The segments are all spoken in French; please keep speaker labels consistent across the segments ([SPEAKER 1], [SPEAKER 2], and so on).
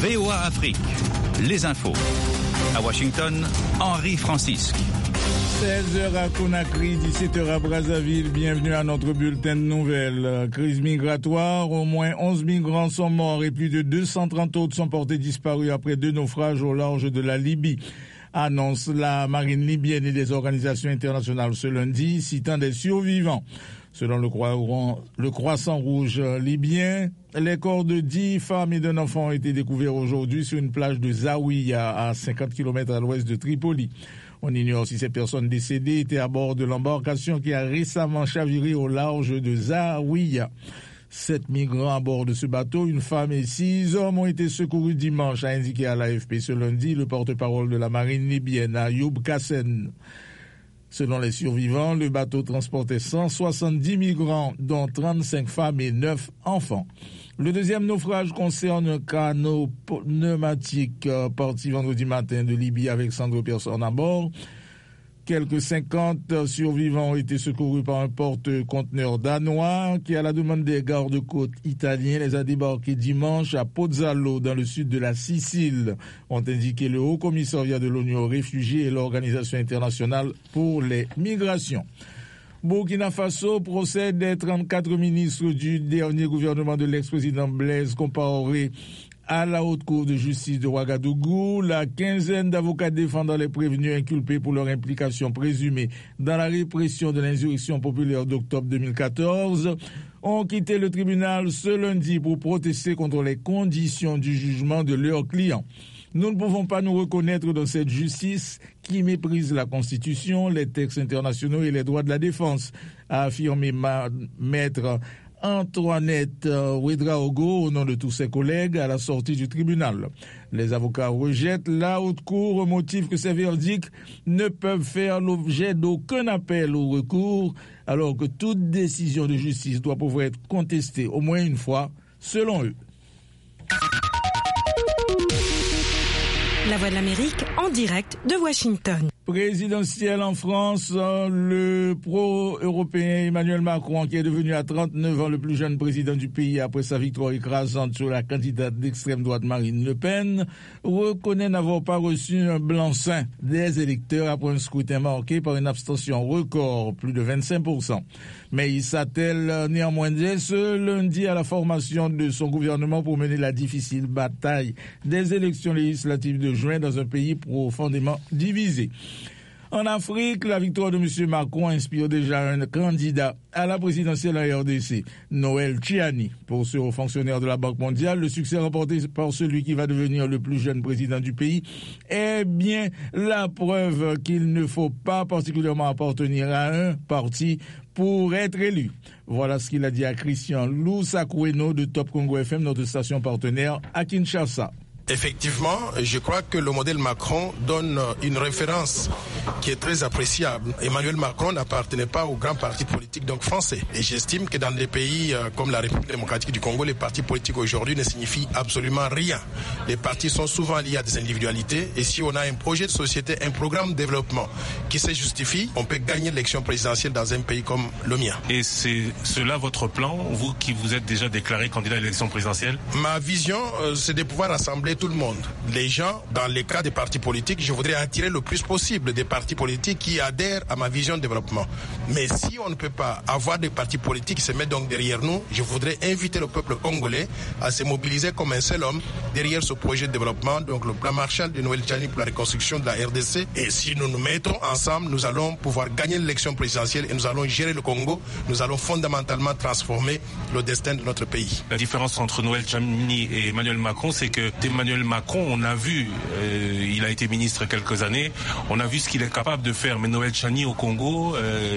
[SPEAKER 1] VOA Afrique, les infos. À Washington, Henri Francisque.
[SPEAKER 2] 16h à Conakry, 17h à Brazzaville. Bienvenue à notre bulletin de nouvelles. Crise migratoire, au moins 11 migrants sont morts et plus de 230 autres sont portés disparus après 2 naufrages au large de la Libye. Annonce la marine libyenne et des organisations internationales ce lundi, citant des survivants. Selon le Croissant Rouge libyen, les corps de 10 femmes et d'un enfant ont été découverts aujourd'hui sur une plage de Zawiya, à 50 km à l'ouest de Tripoli. On ignore si ces personnes décédées étaient à bord de l'embarcation qui a récemment chaviré au large de Zawiya. 7 migrants à bord de ce bateau, une femme et 6 hommes ont été secourus dimanche, a indiqué à l'AFP ce lundi le porte-parole de la marine libyenne, Ayoub Kassen. Selon les survivants, le bateau transportait 170 migrants, dont 35 femmes et 9 enfants. Le deuxième naufrage concerne un canot pneumatique parti vendredi matin de Libye avec 102 personnes à bord. Quelques 50 survivants ont été secourus par un porte-conteneur danois qui, à la demande des gardes-côtes italiens, les a débarqués dimanche à Pozzallo, dans le sud de la Sicile, ont indiqué le Haut-Commissariat de l'ONU aux réfugiés et l'Organisation internationale pour les migrations. Burkina Faso procède des 34 ministres du dernier gouvernement de l'ex-président Blaise Compaoré à la haute cour de justice de Ouagadougou. La quinzaine d'avocats défendant les prévenus inculpés pour leur implication présumée dans la répression de l'insurrection populaire d'octobre 2014 ont quitté le tribunal ce lundi pour protester contre les conditions du jugement de leurs clients. Nous ne pouvons pas nous reconnaître dans cette justice qui méprise la Constitution, les textes internationaux et les droits de la défense, a affirmé maître Antoinette Ouedraogo au nom de tous ses collègues à la sortie du tribunal. Les avocats rejettent la haute cour au motif que ces verdicts ne peuvent faire l'objet d'aucun appel ou recours, alors que toute décision de justice doit pouvoir être contestée au moins une fois, selon eux.
[SPEAKER 3] La Voix de l'Amérique en direct de Washington.
[SPEAKER 2] Présidentielle en France, le pro-européen Emmanuel Macron, qui est devenu à 39 ans le plus jeune président du pays après sa victoire écrasante sur la candidate d'extrême droite Marine Le Pen, reconnaît n'avoir pas reçu un blanc-seing des électeurs après un scrutin marqué par une abstention record, plus de 25%. Mais il s'attelle néanmoins dès ce lundi à la formation de son gouvernement pour mener la difficile bataille des élections législatives de juin dans un pays profondément divisé. En Afrique, la victoire de M. Macron inspire déjà un candidat à la présidentielle en RDC, Noël Tchiani. Pour ce haut fonctionnaire de la Banque mondiale, le succès remporté par celui qui va devenir le plus jeune président du pays est bien la preuve qu'il ne faut pas particulièrement appartenir à un parti pour être élu. Voilà ce qu'il a dit à Christian Loussakweno de Top Congo FM, notre station partenaire à Kinshasa.
[SPEAKER 4] Effectivement, je crois que le modèle Macron donne une référence qui est très appréciable. Emmanuel Macron n'appartenait pas au grand parti politique donc français. Et j'estime que dans des pays comme la République démocratique du Congo, les partis politiques aujourd'hui ne signifient absolument rien. Les partis sont souvent liés à des individualités. Et si on a un projet de société, un programme de développement qui se justifie, on peut gagner l'élection présidentielle dans un pays comme le mien.
[SPEAKER 5] Et c'est cela votre plan, vous qui vous êtes déjà déclaré candidat à l'élection présidentielle? Ma vision,
[SPEAKER 4] c'est de pouvoir rassembler tout le monde. Les gens, dans les cas des partis politiques, je voudrais attirer le plus possible des partis politiques qui adhèrent à ma vision de développement. Mais si on ne peut pas avoir des partis politiques qui se mettent donc derrière nous, je voudrais inviter le peuple congolais à se mobiliser comme un seul homme derrière ce projet de développement, donc le plan Marshall de Noël Tchiani pour la reconstruction de la RDC. Et si nous nous mettons ensemble, nous allons pouvoir gagner l'élection présidentielle et nous allons gérer le Congo. Nous allons fondamentalement transformer le destin de notre pays.
[SPEAKER 5] La différence entre Noël Tchiani et Emmanuel Macron, c'est que Emmanuel Macron, on a vu, il a été ministre quelques années, on a vu ce qu'il est capable de faire. Mais Noël Tchiani au Congo,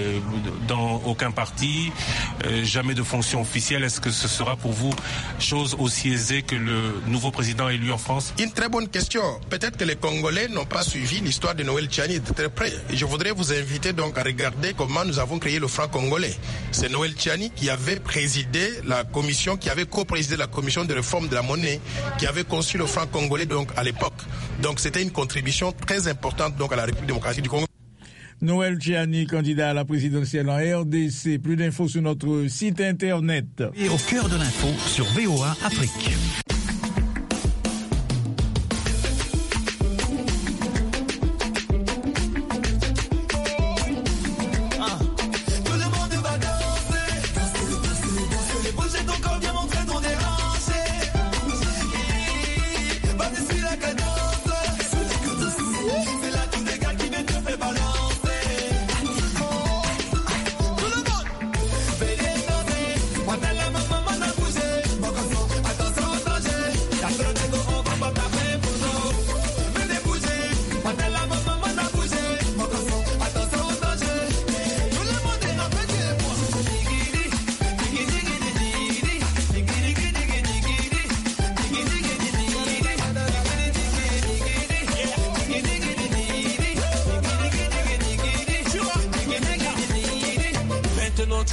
[SPEAKER 5] dans aucun parti, jamais de fonction officielle. Est-ce que ce sera pour vous chose aussi aisée que le nouveau président élu en France?
[SPEAKER 4] Une très bonne question. Peut-être que les Congolais n'ont pas suivi l'histoire de Noël Tchiani de très près. Et je voudrais vous inviter donc à regarder comment nous avons créé le franc congolais. C'est Noël Tchiani qui avait présidé la commission, qui avait co-présidé la commission de réforme de la monnaie, qui avait conçu le franc congolais donc à l'époque. Donc c'était une contribution très importante donc à la République démocratique du Congo.
[SPEAKER 2] Noël Tchiani, candidat à la présidentielle en RDC. Plus d'infos sur notre site internet.
[SPEAKER 1] Et au cœur de l'info sur VOA Afrique.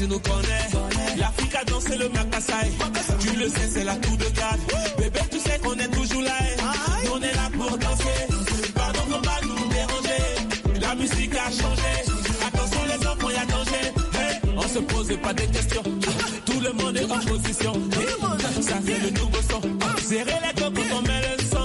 [SPEAKER 6] tu nous connais. L'Afrique a dansé le Makassai. Tu le sais, c'est la tour de garde. Bébé, tu sais qu'on est toujours là. On est là pour danser. Pardon, faut pas nous déranger. La musique a changé. Attention les enfants, y a danger. Hey, on se pose pas de questions. Tout le monde est en position. Ça fait le nouveau son. Serrez les coques quand on met le son.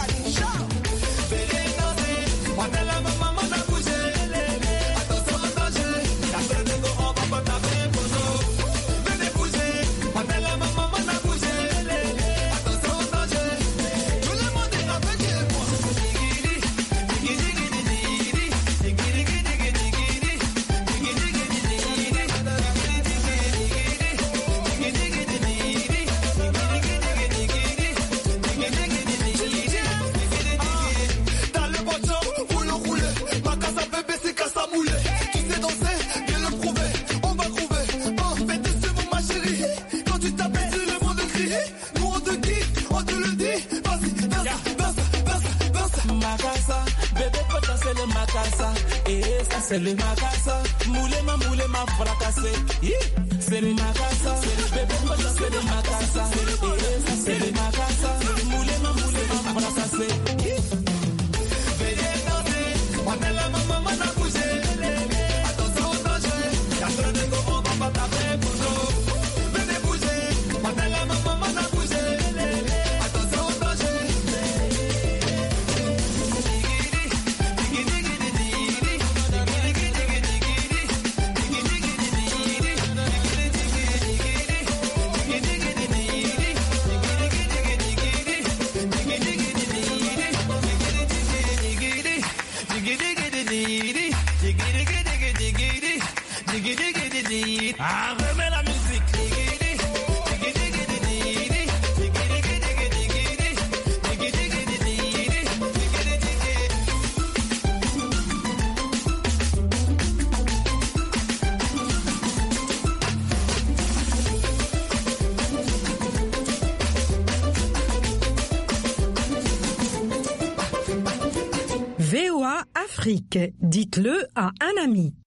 [SPEAKER 6] C'est le Makassa, moulé ma fracassé. C'est le Makassa, bébé, c'est le Makassa. C'est le Makassa, moulé ma fracassé. Venez danser, on est la maman a bougé. Attention au danger, y'a de go, on va pas taper pour nous. Venez bouger, on est la maman a bougé. Attention au danger. Ah, remets la musique.
[SPEAKER 3] VOA Afrique, dites-le à un ami.